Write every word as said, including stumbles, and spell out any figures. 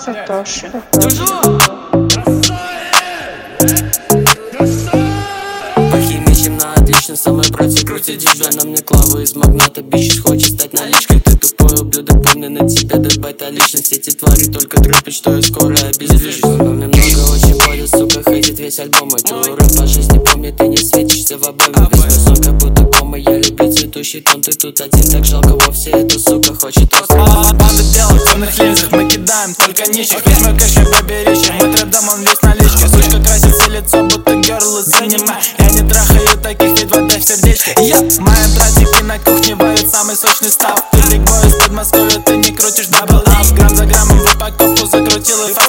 картошка. Похимичим на отлично, со мной братья крутят тебя. На мне клавы из магната, бичись хочет стать наличкой. Ты тупой ублюдок, помни на тебя дебайта личность. Эти твари только трупят, что я скоро обездвижусь. Но мне много очень ходит, сука, хейтит весь альбом. Мой рэп по жизни, помни, ты не светишься в обойме. Весь мой сон как будто кома, я люблю цветущий тон. Ты тут один, так жалко вовсе, эту сука хочет остров. Банда белых, в темных линзах, мы кидаем только нищих. Весь мой кэш не побережье, мой трэп-дом, он весь наличке. Сучка красит все лицо, будто герл из аниме. Я не трахаю таких, ведь вода в сердечке. Мои братики на кухне варят самый сочный став. Ты биг бой из Подмосковья, ты не крутишь дабл ап. Грамм за граммом в упаковку закрутил и факт.